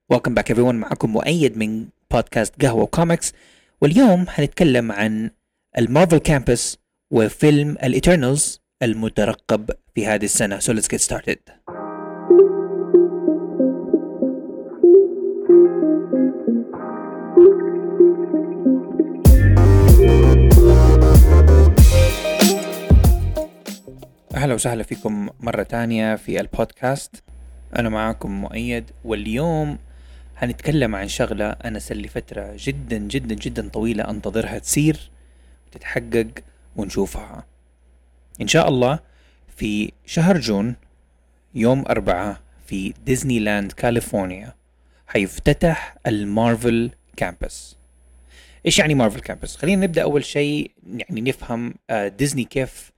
Welcome back everyone. معكم مؤيد من بودكاست قهوة وكوميكس. واليوم هنتكلم عن المارفل كامبس وفيلم الإيترنالز المترقب في هذه السنة. So let's get started. أهلا وسهلا فيكم مرة تانية في البودكاست. أنا معكم مؤيد، واليوم هنتكلم عن شغلة أنا سلي فترة جدا جدا جدا طويلة أنتظرها تصير وتتحقق ونشوفها إن شاء الله في شهر جون يوم 4 في ديزني لاند كاليفورنيا. هيفتتح المارفل كامبس. إيش يعني مارفل كامبس؟ خلينا نبدأ أول شيء يعني نفهم ديزني كيف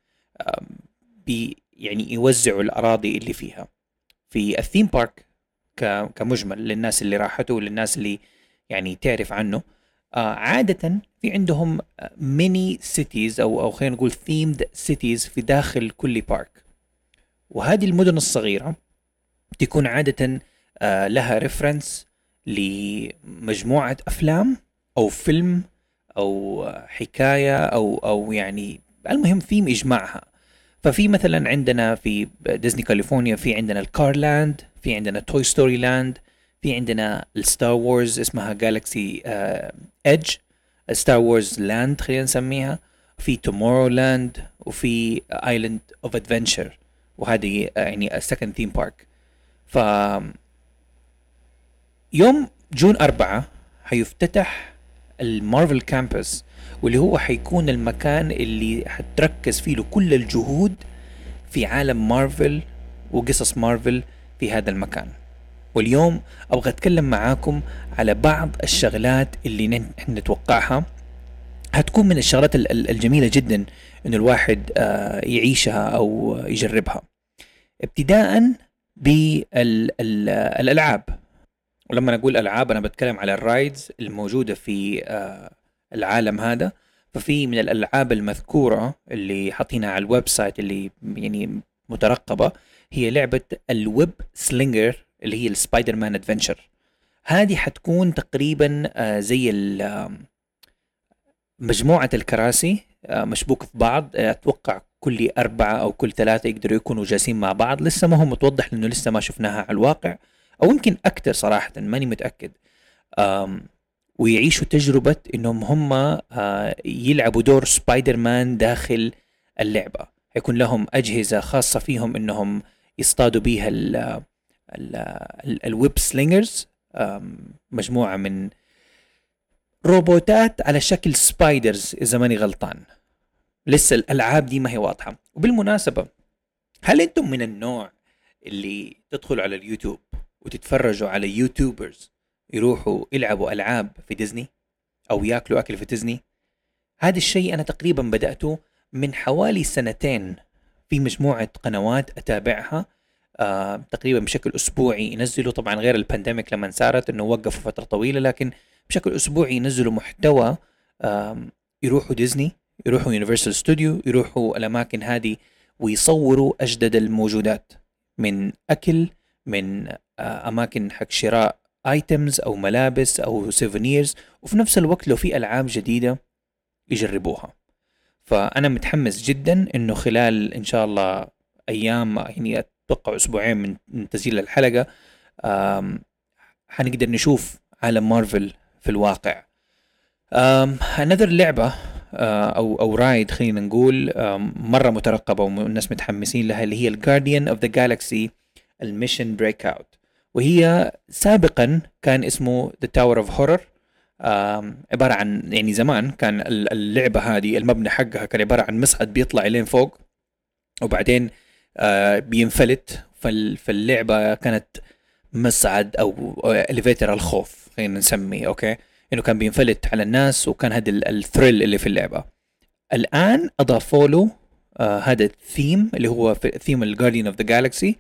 يعني يوزعوا الأراضي اللي فيها في الثيم بارك كمجمل للناس اللي راحته وللناس اللي يعني تعرف عنه. عادة في عندهم ميني سيتيز أو خلينا نقول ثيمد سيتيز في داخل كل بارك، وهذه المدن الصغيرة تكون عادة لها ريفرنس لمجموعة أفلام أو فيلم أو حكاية أو يعني المهم ثيم يجمعها. ففي مثلا عندنا في ديزني كاليفورنيا في عندنا الكارلاند، في عندنا توي ستوري لاند، في عندنا الستار وورز اسمها جالكسي ايدج، ستار وورز لاند خلينا نسميها، في تومورو لاند، وفي ايلاند اوف ادفنتشر، وهذه يعني سكند ثيم بارك. ف يوم جون 4 هيفتتح المارفل كامبس، واللي هو حيكون المكان اللي حتركز فيه له كل الجهود في عالم مارفل وقصص مارفل في هذا المكان. واليوم أبغى أتكلم معاكم على بعض الشغلات اللي نتوقعها هتكون من الشغلات الجميلة جدا إنه الواحد يعيشها أو يجربها، ابتداء بالألعاب. ولما نقول ألعاب أنا بتكلم على الرايدز الموجودة في العالم هذا. ففي من الألعاب المذكورة اللي حاطينها على الويب سايت اللي يعني مترقبة هي لعبة الويب سلينجر اللي هي السبايدر مان ادفنتشر. هذه حتكون تقريبا زي مجموعة الكراسي مشبوكة في بعض. أتوقع كل 4 أو كل 3 يقدروا يكونوا جالسين مع بعض. لسه ما هو متوضح لأنه لسه ما شفناها على الواقع، أو يمكن أكتر صراحة ماني متأكد. ويعيشوا تجربة إنهم هم يلعبوا دور سبايدر مان داخل اللعبة. هيكون لهم أجهزة خاصة فيهم إنهم يصطادوا بيها الويب سلينجرز، مجموعة من روبوتات على شكل سبايدرز إذا ماني غلطان. لسه الألعاب دي ما هي واضحة. وبالمناسبة، هل أنتم من النوع اللي تدخلوا على اليوتيوب وتتفرجوا على يوتيوبرز يروحوا يلعبوا ألعاب في ديزني أو يأكلوا أكل في ديزني؟ هذا الشيء أنا تقريبا بدأته من حوالي 2 في مجموعة قنوات أتابعها تقريبا بشكل أسبوعي ينزلوا، طبعا غير البانديميك لما صارت أنه وقفوا فترة طويلة، لكن بشكل أسبوعي ينزلوا محتوى. يروحوا ديزني، يروحوا يونيفرسال ستوديو، يروحوا الأماكن هذه ويصوروا أجدد الموجودات من أكل، من أماكن حق شراء ايتمز او ملابس او سيفونيرز، وفي نفس الوقت لو في العاب جديدة يجربوها. فانا متحمس جدا انه خلال ان شاء الله ايام، يعني اتوقع اسبوعين من تسجيل الحلقة، حنقدر نشوف عالم مارفل في الواقع. another لعبة او رايد خلينا نقول مرة مترقبة والناس متحمسين لها، اللي هي الجارديان اوف ذا جالاكسي الميشن بريك اوت. وهي سابقا كان اسمه The Tower of Horror. عبارة عن يعني زمان كان اللعبة هذه المبنى حقها كان عبارة عن مصعد بيطلع إلين فوق وبعدين بينفلت. فاللعبة كانت مصعد أو إليفيتر الخوف خلينا نسميه، أوكي، إنه كان بينفلت على الناس، وكان هذا الثريل اللي في اللعبة. الآن أضافوا له هذا الثيم اللي هو في ثيم الجارديان اوف ذا جالاكسي.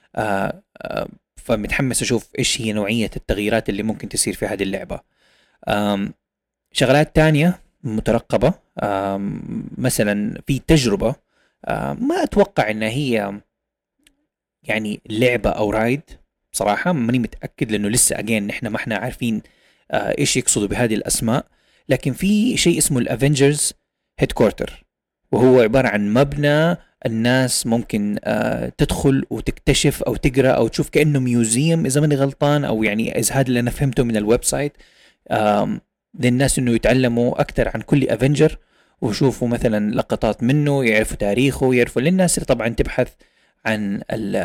فمتحمس أشوف إيش هي نوعية التغييرات اللي ممكن تصير في هذه اللعبة. شغلات تانية مترقبة، مثلا في تجربة ما أتوقع إنها هي يعني لعبة أو رايد، بصراحة ماني متأكد، لأنه لسه أجين نحن ما احنا عارفين إيش يقصدوا بهذه الأسماء. لكن في شيء اسمه الأفنجرز هيدكوارتر، وهو عبارة عن مبنى الناس ممكن تدخل وتكتشف أو تقرأ أو تشوف كأنه ميوزيوم إذا ماني غلطان، أو يعني إذا هذا اللي أنا فهمته من الويب سايت. للناس إنه يتعلموا أكثر عن كل أفنجر، ويشوفوا مثلا لقطات منه، يعرفوا تاريخه، يعرفوا للناس اللي طبعا تبحث عن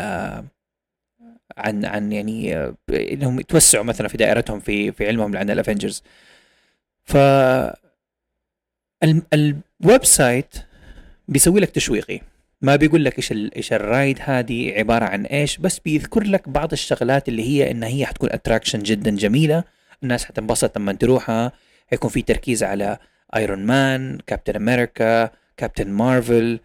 عن يعني انهم يتوسعوا مثلا في دائرتهم في علمهم عن الافنجرز. ف الويب سايت بيسوي لك تشويقي، ما بيقول لك ايش الرايد هذه عباره عن ايش، بس بيذكر لك بعض الشغلات اللي هي ان هي حتكون اتراكشن جدا جميله، الناس حتنبسط لما تروحها. حيكون في تركيز على ايرون مان، كابتن امريكا، كابتن مارفل،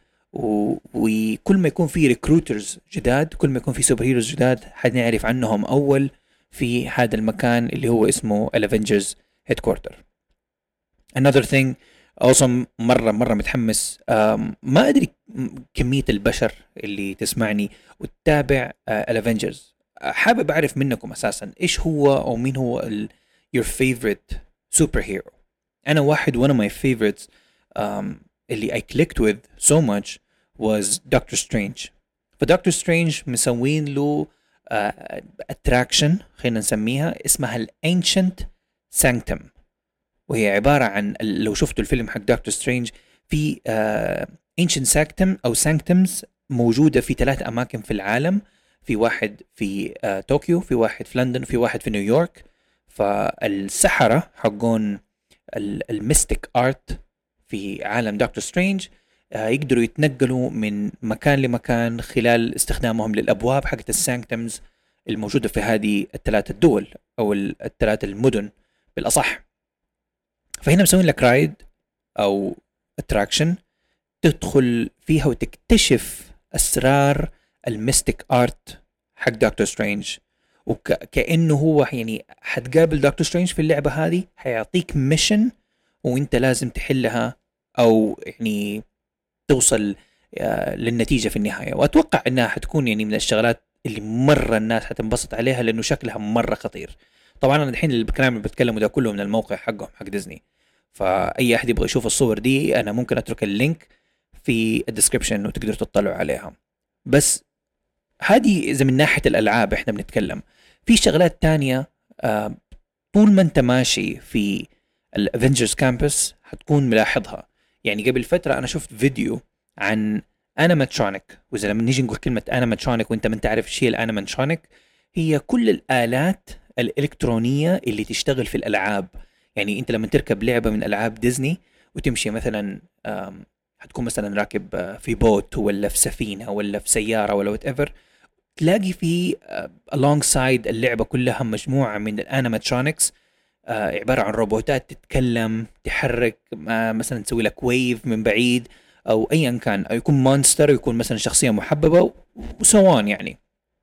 وكل ما يكون في ريكروترز جداد، كل ما يكون في سوبر هيروز جداد حنعرف عنهم اول في هذا المكان اللي هو اسمه الافنجرز هيدكوارتر. another thing also مرة متحمس، ما أدري كمية البشر اللي تسمعني وتتابع الافنجرز، حابب أعرف منكم أساسا إيش هو أو مين هو your favorite superhero. أنا واحد one of my favorites اللي I clicked with so much was Doctor Strange. فدكتور سترينج مسوين له attraction خلينا نسميها اسمها الانشنت سانكتم، وهي عبارة عن لو شفتوا الفيلم حق دكتور سترينج في ancient sanctum أو sanctums موجودة في 3 أماكن في العالم، في واحد في طوكيو، في واحد في لندن، في واحد في نيويورك. فالسحرة حقون الميستيك آرت في عالم دكتور سترينج يقدروا يتنقلوا من مكان لمكان خلال استخدامهم للأبواب حقت السانكتمز الموجودة في هذه ال3 الدول أو ال3 المدن بالأصح. فهنا مسوين لك رايد أو اتراكشن تدخل فيها وتكتشف أسرار الميستيك آرت حق دكتور سترينج، وكأنه هو يعني حتقابل دكتور سترينج في اللعبة هذه، حيعطيك ميشن وانت لازم تحلها أو يعني توصل للنتيجة في النهاية. وأتوقع أنها حتكون يعني من الشغلات اللي مرة الناس حتنبسط عليها، لأنه شكلها مرة خطير. طبعا أنا الحين الكلام اللي بتكلمه ده كله من الموقع حقهم حق ديزني، فأي أحد يبغى يشوف الصور دي أنا ممكن أترك اللينك في الديسكريبشن وتقدروا تطلعوا عليها. بس هذه إذا من ناحية الألعاب إحنا بنتكلم، في شغلات تانية طول ما أنت ماشي في الأفنجرز كامبس حتكون ملاحظها. يعني قبل فترة أنا شفت فيديو عن أنيماترونيك، وإذا لما نيجي نقول كلمة أنيماترونيك وأنت ما تعرف شيء الأنيماترونيك، هي كل الآلات الإلكترونية اللي تشتغل في الألعاب. يعني أنت لما تركب لعبة من ألعاب ديزني وتمشي مثلا هتكون مثلا راكب في بوت ولا في سفينة ولا في سيارة ولا whatever، تلاقي في alongside اللعبة كلها مجموعة من الأنيماترونكس عبارة عن روبوتات تتكلم، تحرك، مثلا تسوي لك ويف من بعيد أو أيا كان، أو يكون مونستر، يكون مثلا شخصية محببة وسوان يعني.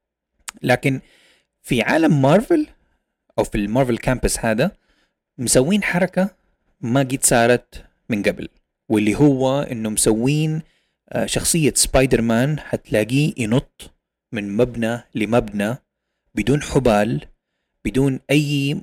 لكن في عالم مارفل أو في المارفل كامبس هذا مسوين حركة ما قد صارت من قبل، واللي هو إنه مسوين شخصية سبايدر مان هتلاقيه ينط من مبنى لمبنى بدون حبال، بدون أي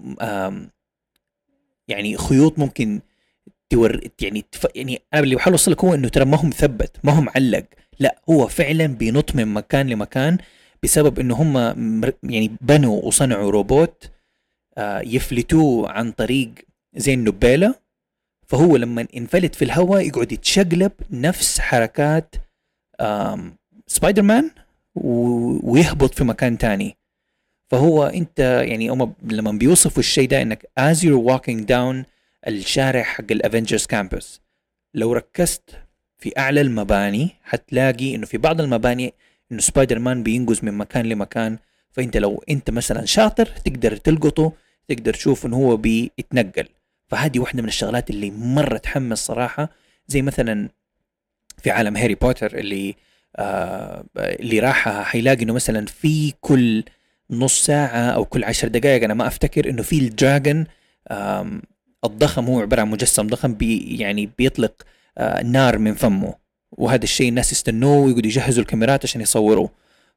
يعني خيوط ممكن يعني أنا اللي بحاول أوصل لك هو إنه ترى ما هو مثبت، ما هو معلق، لا هو فعلا بينط من مكان لمكان بسبب إنه هم يعني بنوا وصنعوا روبوت يفلتوه عن طريق زي النبالة، فهو لما انفلت في الهواء يقعد يتشقلب نفس حركات سبايدر مان ويهبط في مكان تاني. فهو انت يعني لما بيوصفوا الشيء ده انك as you're walking down الشارع حق الافنجرز كامبس، لو ركزت في اعلى المباني حتلاقي انه في بعض المباني انه سبايدر مان بينقز من مكان لمكان، فانت لو انت مثلا شاطر تقدر تلقطه، تقدر تشوف انه هو بيتنقل. فهذه واحدة من الشغلات اللي مرة تحمس صراحة. زي مثلا في عالم هاري بوتر اللي راح حيلاقي انه مثلا في كل نص ساعة او كل 10 دقائق انا ما افتكر انه في الدراجون الضخم، هو عبارة عن مجسم ضخم يعني بيطلق نار من فمه، وهذا الشيء الناس يستنوه ويقعدوا يجهزوا الكاميرات عشان يصوروا.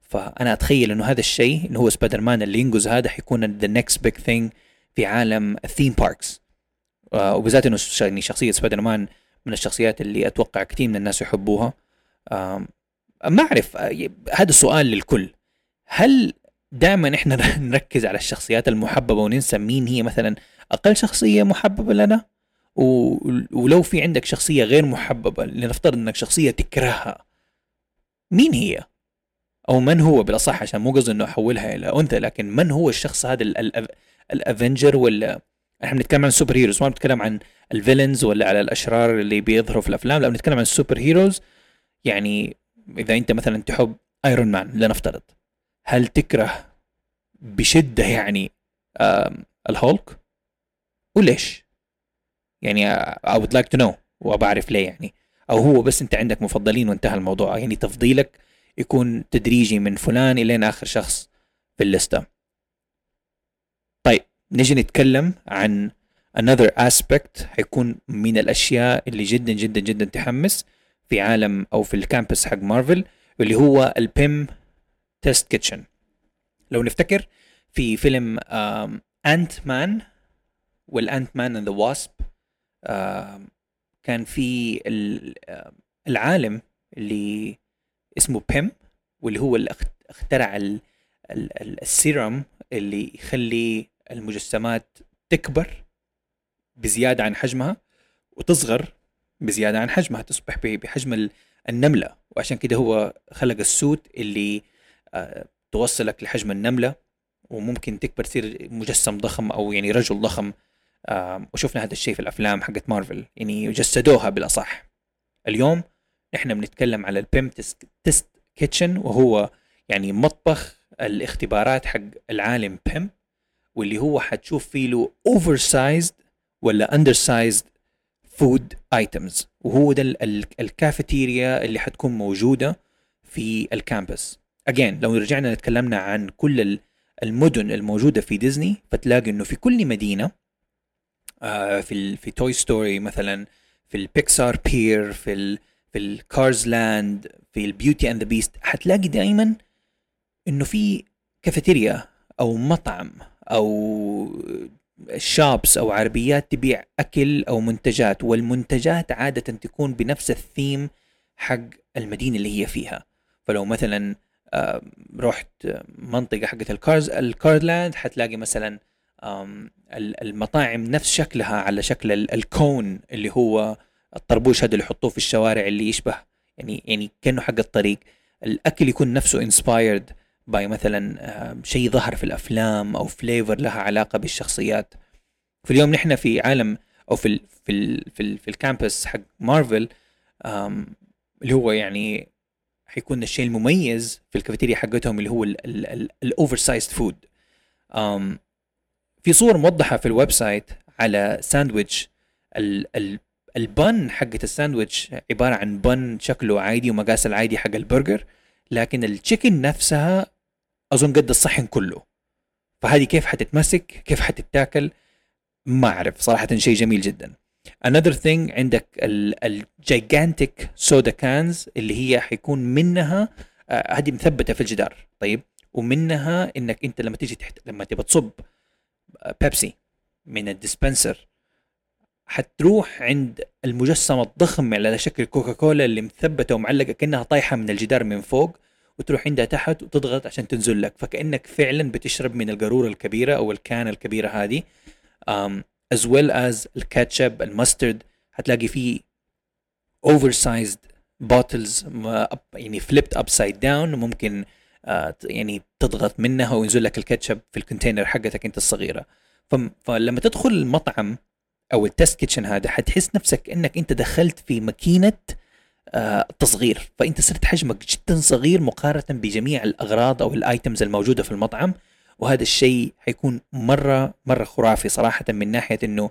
فانا اتخيل انه هذا الشيء انه هو سبايدر مان اللي ينقذ هذا حيكون the next big thing في عالم الثيم باركس. وبالذات انه يعني شخصيه سبايدر مان من الشخصيات اللي اتوقع كثير من الناس يحبوها. ما اعرف، هذا السؤال للكل. هل دائما احنا نركز على الشخصيات المحببه وننسى مين هي مثلا اقل شخصيه محببه لنا؟ ولو في عندك شخصيه غير محببه، لنفترض انك شخصيه تكرهها، مين هي او من هو بالاصح؟ عشان مو قصدي انه احولها الى انثى، لكن من هو الشخص هذا الافنجر؟ ولا احنا بنتكلم عن السوبر هيروز، ما بنتكلم عن الفيلنز ولا على الاشرار اللي بيظهروا في الافلام، لا بنتكلم عن السوبر هيروز. يعني اذا انت مثلا تحب ايرون مان لنفترض، هل تكره بشده يعني الهولك؟ وليش؟ يعني I would like to know، وبعرف ليه يعني. او هو بس انت عندك مفضلين وانتهى الموضوع، يعني تفضيلك يكون تدريجي من فلان الين اخر شخص في الليسته. طيب نجي نتكلم عن another aspect حيكون من الاشياء اللي جدا جدا جدا تحمس في عالم او في الكامبس حق مارفل، واللي هو البيم تيست كيتشن. لو نفتكر في فيلم انت مان والانت مان اند ذا واسب، كان في العالم اللي اسمه بيم، واللي هو اللي اخترع السيرم اللي يخلي المجسمات تكبر بزيادة عن حجمها وتصغر بزيادة عن حجمها، تصبح بحجم النملة. وعشان كده هو خلق السوت اللي توصلك لحجم النملة، وممكن تكبر تصير مجسم ضخم أو يعني رجل ضخم. وشفنا هذا الشيء في الأفلام حقت مارفل، يعني جسدوها بالأصح. اليوم نحن بنتكلم على البيم تيست كيتشن، وهو يعني مطبخ الاختبارات حق العالم بيم، واللي هو حتشوف فيه له oversized ولا undersized food items. وهو ده الكافيتيريا اللي حتكون موجودة في الكامبس. again لو رجعنا نتكلمنا عن كل المدن الموجودة في ديزني، فتلاقي انه في كل مدينة، في توي ستوري مثلا، في البيكسار بير، في الكارز لاند، في البيوتي اند ذا بيست، حتلاقي دائما انه في كافيتيريا او مطعم او شابس او عربيات تبيع اكل او منتجات، والمنتجات عادة تكون بنفس الثيم حق المدينة اللي هي فيها. فلو مثلا رحت منطقة حقت الكارلاند، حتلاقي مثلا المطاعم نفس شكلها على شكل الكون اللي هو الطربوش هذا اللي يحطوه في الشوارع، اللي يشبه يعني كأنه حق الطريق. الأكل يكون نفسه inspired باي مثلا شيء ظهر في الافلام او فليفر لها علاقه بالشخصيات. في اليوم نحن في عالم او في الكامبس حق مارفل، اللي هو يعني حيكون الشيء المميز في الكافيتيريا حقتهم اللي هو الاوفر سايزد فود. في صور موضحه في الويب سايت على ساندويتش. البن حقت الساندويتش عباره عن بن شكله عادي ومقاس العادي حق البرجر، لكن التشيكن نفسها اظن قد الصحن كله. فهذه كيف حتتمسك، كيف حتتاكل، ما اعرف صراحه. شيء جميل جدا. another thing عندك الجيجانتيك سودا كانز، اللي هي حيكون منها هذه مثبته في الجدار. طيب ومنها انك انت لما تيجي لما تبى تصب بيبسي من الديسبنسر، حتروح عند المجسم الضخم على شكل كوكاكولا اللي مثبته ومعلقه كأنها طايحه من الجدار من فوق، وتروح عندها تحت وتضغط عشان تنزل لك، فكأنك فعلا بتشرب من القارورة الكبيرة أو الكان الكبيرة هذه. as well as الكاتشب، المسترد، هتلاقي فيه oversized bottles يعني flipped upside down، ممكن يعني تضغط منها وينزل لك الكاتشب في الكونتينر حقتك انت الصغيرة. فلما تدخل المطعم أو التست كيتشن هذا، حتحس نفسك انك انت دخلت في ماكينة تصغير، فانت صرت حجمك جدا صغير مقارنة بجميع الاغراض او الايتمز الموجودة في المطعم. وهذا الشيء حيكون مرة خرافي صراحة، من ناحية انه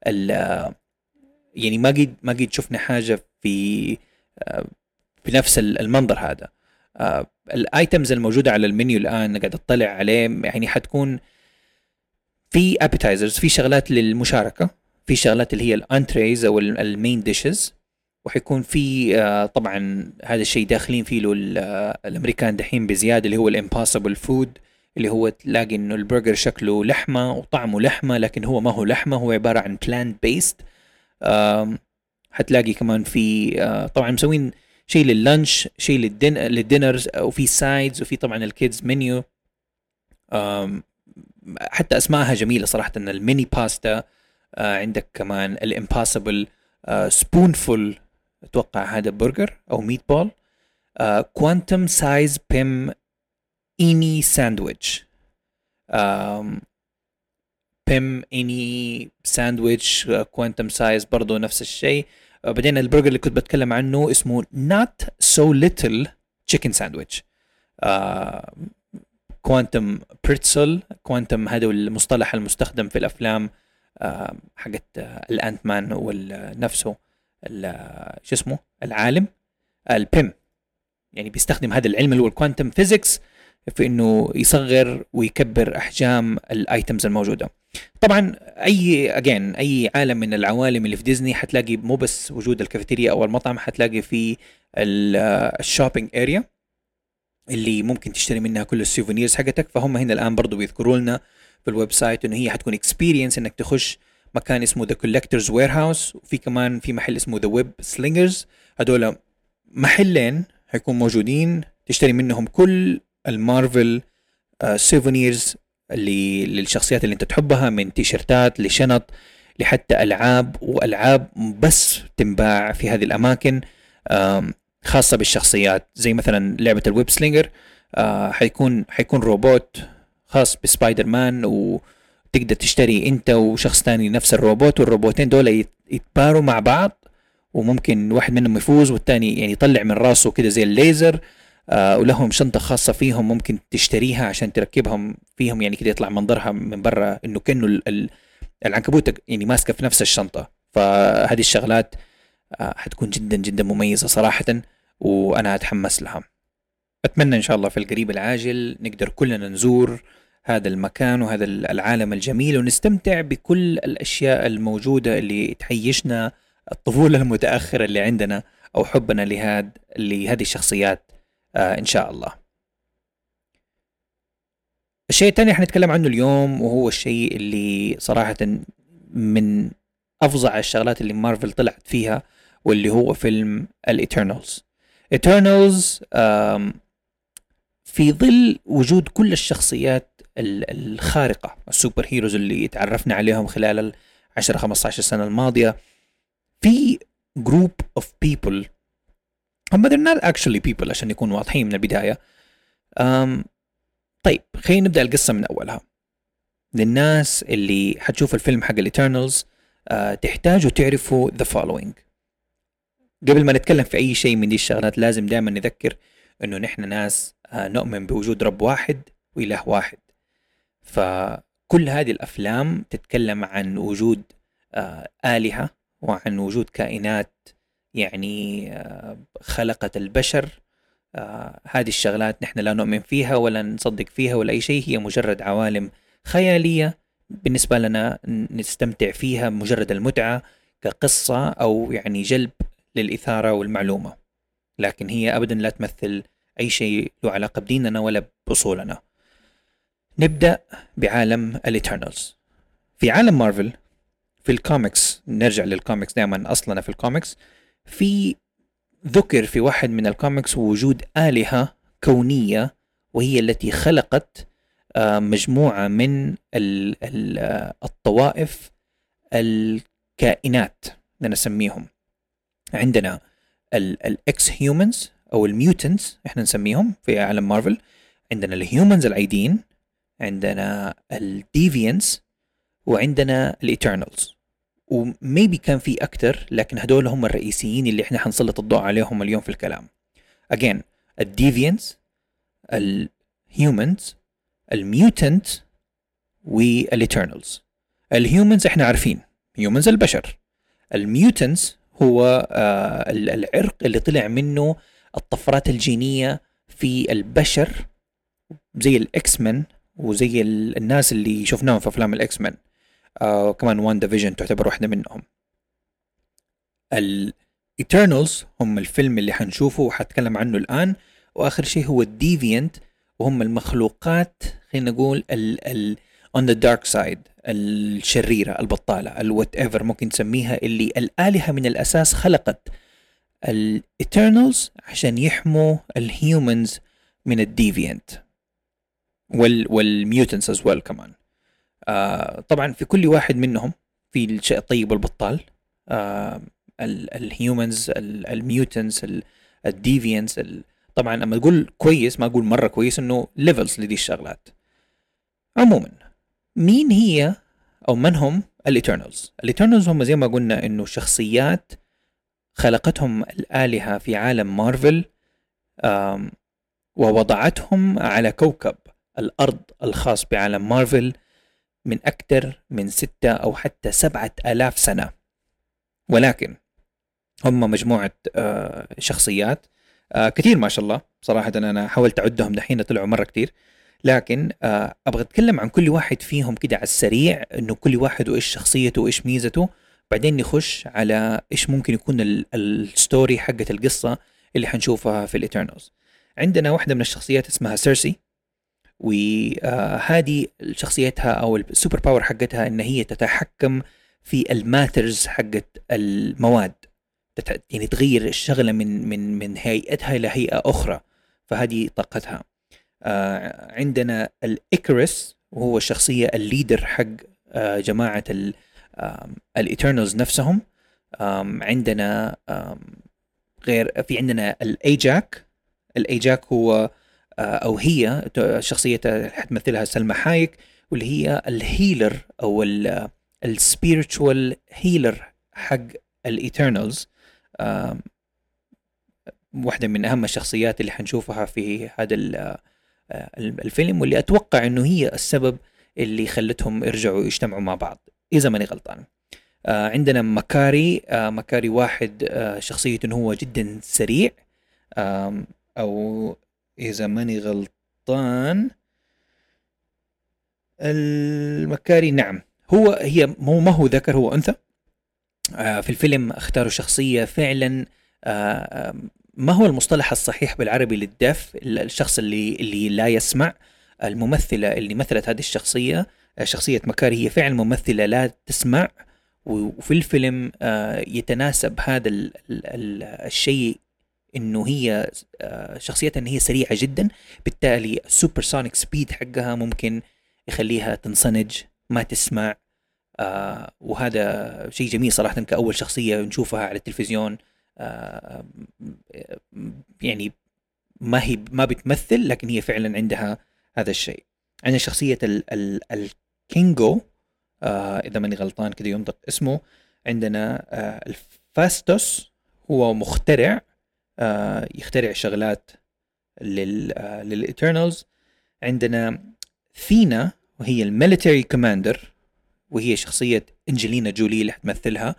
يعني ما قد شفنا حاجة في بنفس المنظر هذا. الايتمز الموجودة على المنيو الان قاعد اطلع عليه، يعني حتكون في ابيتايزرز، في شغلات للمشاركة، في شغلات اللي هي الانتريز او المين ديشز، وحيكون في طبعا هذا الشيء داخلين فيه له الامريكان دحين بزياده، اللي هو الامبوسيبل فود، اللي هو تلاقي انه البرجر شكله لحمه وطعمه لحمه، لكن هو ما هو لحمه، هو عباره عن بلانت بيست. حتلاقي كمان في طبعا مسوين شيء لللانش، شيء للدينرز، وفي سايدز، وفي طبعا الكيدز منيو. حتى اسمائها جميله صراحه، ان الميني باستا، عندك كمان الامبوسيبل سبونفول، اتوقع هذا برجر او ميت بول، كوانتم سايز بيم اني ساندويتش، بيم اني ساندويتش كوانتم سايز برضو نفس الشيء. بعدين البرجر اللي كنت بتكلم عنه اسمه not so little chicken sandwich. كوانتم بريتسل، كوانتم هذا المصطلح المستخدم في الافلام حقت الانت مان والنفسه شو اسمه العالم البيم، يعني بيستخدم هذا العلم اللي هو الكوانتم فيزيكس في انه يصغر ويكبر احجام الايتمز الموجوده. طبعا اي عالم من العوالم اللي في ديزني حتلاقي مو بس وجود الكافيتيريا او المطعم، حتلاقي في الشوبينج اريا اللي ممكن تشتري منها كل السوفينيرز حقتك. فهم هنا الان برضو بيذكروا لنا في الويب سايت انه هي حتكون اكسبيرينس انك تخش مكان اسمه ذا كولكتورز وير هاوس، وفي كمان في محل اسمه ذا ويب سلينجرز. هذول محلين حيكون موجودين تشتري منهم كل المارفل سوفينيرز اللي للشخصيات اللي انت تحبها، من تيشرتات لشنط لحتى والعاب بس تنباع في هذه الاماكن خاصه بالشخصيات، زي مثلا لعبه الويب سلينجر حيكون روبوت خاص بسبايدر مان، وتقدر تشتري انت وشخص تاني نفس الروبوت، والروبوتين دول يتباروا مع بعض، وممكن واحد منهم يفوز والتاني يعني يطلع من راسه كده زي الليزر. ولهم شنطة خاصة فيهم ممكن تشتريها عشان تركبهم فيهم، يعني كده يطلع منظرها من برا انه كأنه العنكبوت يعني ماسكة في نفس الشنطة. فهذه الشغلات حتكون جدا جدا مميزة صراحة، وانا اتحمس لها. اتمنى ان شاء الله في القريب العاجل نقدر كلنا نزور هذا المكان وهذا العالم الجميل، ونستمتع بكل الاشياء الموجودة اللي تحيشنا الطفولة المتأخرة اللي عندنا، او حبنا لهذه الشخصيات ان شاء الله. الشيء الثاني حنتكلم عنه اليوم، وهو الشيء اللي صراحة من افظع الشغلات اللي مارفل طلعت فيها، واللي هو فيلم الإيترنالز. إيترنالز في ظل وجود كل الشخصيات الخارقة، السوبر هيروز اللي تعرفنا عليهم خلال 10-15 سنة الماضية، في group of people هم they're not actually people عشان يكونوا واضحين من البداية. طيب خلينا نبدأ القصة من أولها. للناس اللي حتشوف الفيلم حق الإيترنالز تحتاجوا تعرفوا the following. قبل ما نتكلم في أي شيء من دي الشغلات لازم دائما نذكر إنه نحن ناس نؤمن بوجود رب واحد وإله واحد. فكل هذه الأفلام تتكلم عن وجود آلهة، وعن وجود كائنات يعني خلقت البشر. هذه الشغلات نحن لا نؤمن فيها ولا نصدق فيها ولا أي شيء، هي مجرد عوالم خيالية بالنسبة لنا نستمتع فيها مجرد المتعة كقصة، أو يعني جلب للإثارة والمعلومة، لكن هي أبدا لا تمثل أي شيء له علاقة بديننا ولا بأصولنا. نبدأ بعالم الإيترنالز. في عالم مارفل في الكوميكس، نرجع للكوميكس دائما أصلنا في الكوميكس، في ذكر في واحد من الكوميكس وجود آلهة كونية، وهي التي خلقت مجموعة من الطوائف الكائنات نسميهم. عندنا الاكس هيومنز او الميوتنز احنا نسميهم في عالم مارفل، عندنا الهيومنز العاديين، عندنا الديفيانس، وعندنا الايترنالز، وميبي كان في اكتر، لكن هدول هم الرئيسيين اللي احنا حنسلط الضوء عليهم اليوم في الكلام. again الديفيانس، الهيومنز، الميوتنت، والايترنالز. الهيومنز احنا عارفين هيومنز البشر. الميوتنز هو العرق اللي طلع منه الطفرات الجينية في البشر، زي الاكس مان وزي الناس اللي شفناهم في افلام الاكس مان. كمان وان ديفيجن تعتبر واحدة منهم. Eternals هم الفيلم اللي حنشوفه وحتكلم عنه الآن. وآخر شيء هو الديفيانت، وهم المخلوقات خلينا نقول ال on the dark side، الشريرة البطالة الوات ايفر ممكن تسميها، اللي الآلهة من الأساس خلقت الإترنالز عشان يحموا الهيومنز من الديفيانت والميوتنس as well كمان. طبعا في كل واحد منهم في الشيء الطيب والبطال، الهيومنز، الميوتنس، الديفيانس. طبعا لما تقول كويس ما اقول مره كويس، انه ليفلز لدي الشغلات. عموما مين هي او من هم الإترنالز؟ الإترنالز هم زي ما قلنا انه شخصيات خلقتهم الآلهة في عالم مارفل، ووضعتهم على كوكب الأرض الخاص بعالم مارفل من أكثر من 6 أو حتى 7,000 سنة. ولكن هم مجموعة شخصيات كثير ما شاء الله. صراحة أنا حاولت أعدهم دحين طلعوا مرة كثير، لكن أبغى أتكلم عن كل واحد فيهم كده على السريع، إنه كل واحد وإيش شخصيته وإيش ميزته، بعدين نخش على إيش ممكن يكون الستوري حقة القصة اللي حنشوفها في الإترنالز. عندنا واحدة من الشخصيات اسمها سيرسي، وهذه شخصيتها أو السوبر باور حقتها إن هي تتحكم في الماترز حقت المواد، يعني تغير الشغلة من هيئتها إلى هيئة أخرى، فهذه طاقتها. عندنا الإكريس، وهو الشخصية الليدر حق جماعة الإترنالز نفسهم. عندنا غير في عندنا الأيجاك هو أو هي شخصية حتمثلها سلمى حايك، واللي هي الهيلر أو السبيريتشوال هيلر حق الإترنالز. واحدة من أهم الشخصيات اللي حنشوفها في هذا الفيلم، واللي أتوقع أنه هي السبب اللي خلتهم يرجعوا يجتمعوا مع بعض إذا ماني غلطان. عندنا مكاري واحد شخصيته هو جدا سريع، أو إذا ماني غلطان المكاري، نعم هي ما هو ذكر، هو أنثى. في الفيلم اختاروا شخصية فعلا ما هو المصطلح الصحيح بالعربي للدف، الشخص اللي لا يسمع. الممثلة اللي مثلت هذه الشخصية، شخصية مكاري، هي فعلا ممثلة لا تسمع، وفي الفيلم يتناسب هذا الشيء انه هي شخصيتها ان هي سريعة جدا، بالتالي السوبر سونيك سبيد حقها ممكن يخليها تنصنج ما تسمع. وهذا شيء جميل صراحة كأول شخصية نشوفها على التلفزيون. يعني ما بتمثل، لكن هي فعلا عندها هذا الشيء. عندنا شخصية الكينجو، إذا ماني غلطان كده ينطق اسمه. عندنا الفاستوس، هو مخترع، يخترع شغلات للإترنالز. عندنا ثينا، وهي الميليتري كوماندر، وهي شخصية أنجلينا جولي اللي حتمثلها.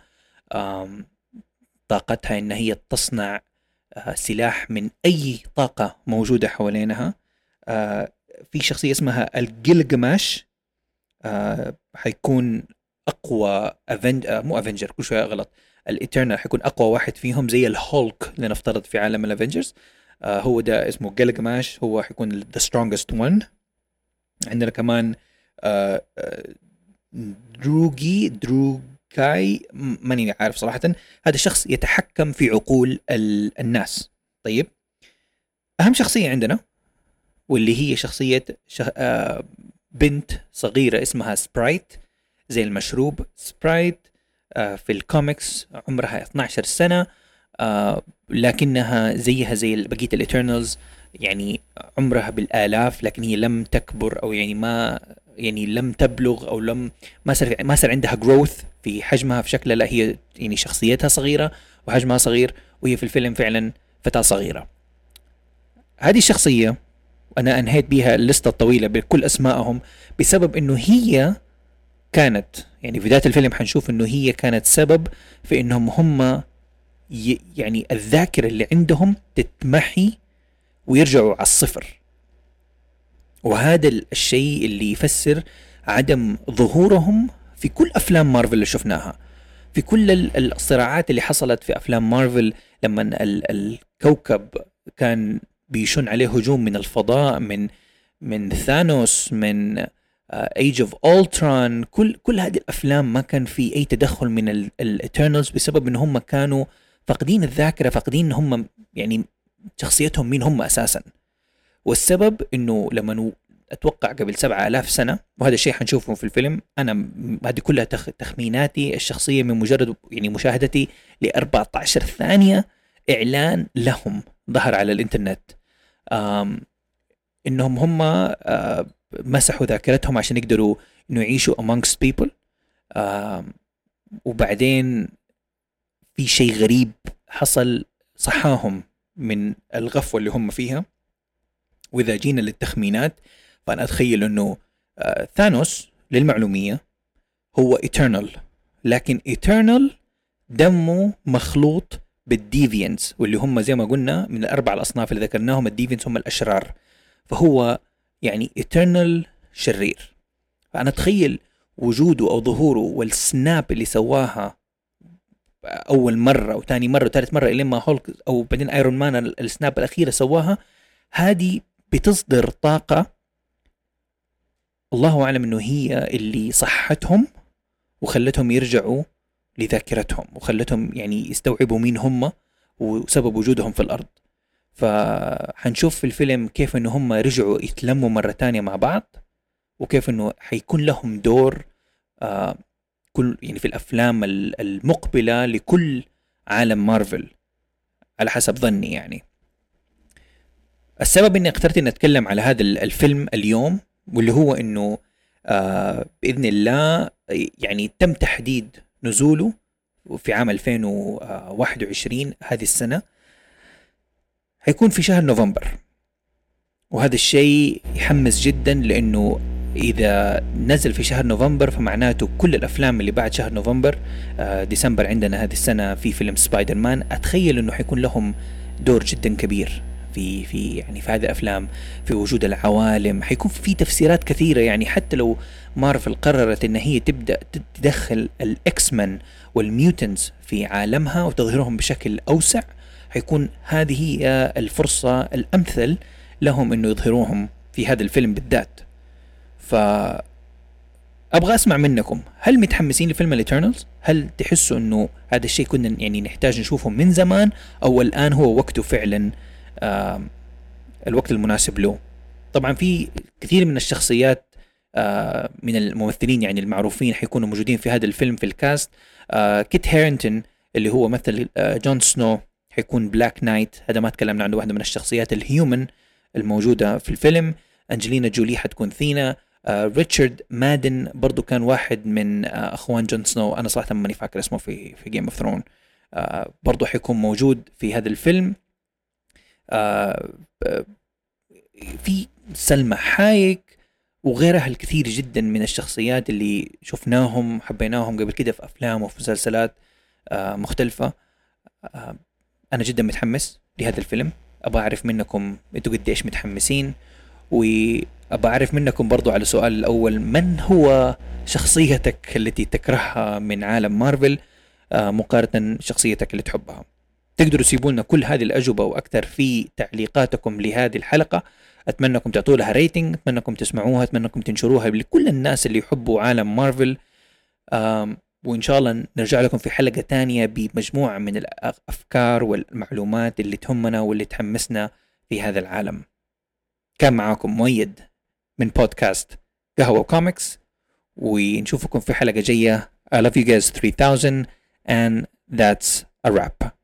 طاقتها إن هي تصنع سلاح من أي طاقة موجودة حوالينها. في شخصية اسمها الجلجماش، حيكون أقوى مو أفنجر، كل شوية غلط، الإترنال حيكون أقوى واحد فيهم زي الهولك لنفترض في عالم الأفنجرز. هو ده اسمه جلجماش، هو حيكون the strongest one. عندنا كمان دروغاي، ماني عارف صراحة. هذا الشخص يتحكم في عقول الناس. طيب، أهم شخصية عندنا واللي هي شخصية بنت صغيرة اسمها سبرايت، زي المشروب سبرايت. في الكوميكس عمرها 12 سنة، لكنها زيها زي بقية الإترنالز، يعني عمرها بالآلاف، لكن هي لم تكبر، أو يعني لم تبلغ، أو ما صار عندها growth في حجمها في شكلها. لا، هي يعني شخصيتها صغيرة وحجمها صغير، وهي في الفيلم فعلا فتاة صغيرة. هذه الشخصية أنا أنهيت بها الليستة الطويلة بكل أسمائهم بسبب إنه هي كانت، يعني في بداية الفيلم حنشوف إنه هي كانت سبب في إنهم هم يعني الذاكرة اللي عندهم تتمحي ويرجعوا على الصفر. وهذا الشيء اللي يفسر عدم ظهورهم في كل أفلام مارفل اللي شفناها. في كل الصراعات اللي حصلت في أفلام مارفل، لما الكوكب كان بيشن عليه هجوم من الفضاء، من ثانوس، من ايج اوف اولترون، كل هذه الافلام ما كان في اي تدخل من الاترنالز، بسبب ان هم كانوا فاقدين الذاكره، فاقدين ان هم يعني شخصيتهم مين هم اساسا. والسبب انه لما اتوقع قبل 7000 سنه، وهذا الشيء حنشوفه في الفيلم، انا هذه كلها تخميناتي الشخصيه من مجرد يعني مشاهدتي ل 14 ثانيه اعلان لهم ظهر على الانترنت، انهم هم مسحوا ذاكرتهم عشان يقدروا انه يعيشوا amongst people. وبعدين في شيء غريب حصل صحاهم من الغفوة اللي هم فيها. واذا جينا للتخمينات، فانا اتخيل انه ثانوس للمعلومية هو eternal، لكن eternal دمه مخلوط بالديفينز، واللي هم زي ما قلنا من الاربع الاصناف اللي ذكرناهم، الديفينز هم الاشرار، فهو يعني eternal شرير. فأنا أتخيل وجوده أو ظهوره والسناب اللي سواها أول مرة وثاني مرة وثالث مرة إلين ما هولك أو بعدين ايرون مان السناب الأخيرة سواها، هذه بتصدر طاقة الله أعلم إنه هي اللي صحتهم وخلتهم يرجعوا لذاكرتهم، وخلتهم يعني يستوعبوا مين هم وسبب وجودهم في الأرض. فحنشوف في الفيلم كيف انه هم رجعوا يتلموا مرة تانية مع بعض، وكيف انه حيكون لهم دور كل يعني في الافلام المقبلة لكل عالم مارفل على حسب ظني. يعني السبب اني اخترت اني اتكلم على هذا الفيلم اليوم، واللي هو انه باذن الله يعني تم تحديد نزوله في عام 2021 هذه السنة، هيكون في شهر نوفمبر. وهذا الشيء يحمس جدا، لأنه إذا نزل في شهر نوفمبر فمعناته كل الأفلام اللي بعد شهر نوفمبر، ديسمبر عندنا هذه السنة في فيلم سبايدر مان، أتخيل أنه حيكون لهم دور جدا كبير في يعني في هذه الأفلام، في وجود العوالم، حيكون في تفسيرات كثيرة. يعني حتى لو مارفل قررت أن هي تبدأ تدخل الإكس مان والميوتنز في عالمها وتظهرهم بشكل أوسع، حيكون هذه هي الفرصة الأمثل لهم إنه يظهروهم في هذا الفيلم بالذات. فأبغى أسمع منكم، هل متحمسين لفيلم الإترنالز؟ هل تحسوا إنه هذا الشيء كنا يعني نحتاج نشوفه من زمان، أو الآن هو وقته فعلا الوقت المناسب له؟ طبعا في كثير من الشخصيات من الممثلين يعني المعروفين حيكونوا موجودين في هذا الفيلم في الكاست. كيت هيرنتون اللي هو مثل جون سنو حيكون بلاك نايت، هذا ما تكلمنا عنه، واحدة من الشخصيات الهيومن الموجودة في الفيلم. أنجلينا جولي حتكون ثينا. ريتشارد مادن برضو كان واحد من أخوان جون سنو، أنا صراحة ماني فاكر اسمه في جيم اوف ثرون، برضو حيكون موجود في هذا الفيلم. في سلمى حايك وغيرها الكثير جدا من الشخصيات اللي شفناهم حبيناهم قبل كده في أفلام وفي مسلسلات مختلفة. أنا جدا متحمس لهذا الفيلم، أبغى أعرف منكم أنتوا قديش متحمسين، وأبغى أعرف منكم برضو على سؤال الأول، من هو شخصيتك التي تكرهها من عالم مارفل مقارنة شخصيتك اللي تحبها؟ تقدروا تسيبوا لنا كل هذه الأجوبة وأكثر في تعليقاتكم لهذه الحلقة. أتمنى أنكم تعطوا لها ريتنج، أتمنى أنكم تسمعوها، أتمنى أنكم تنشروها لكل الناس اللي يحبوا عالم مارفل. وإن شاء الله نرجع لكم في حلقة تانية بمجموعة من الأفكار والمعلومات اللي تهمنا واللي تحمسنا في هذا العالم. كان معاكم مؤيد من بودكاست قهوة كوميكس، ونشوفكم في حلقة جاية. I love you guys 3000 and that's a wrap.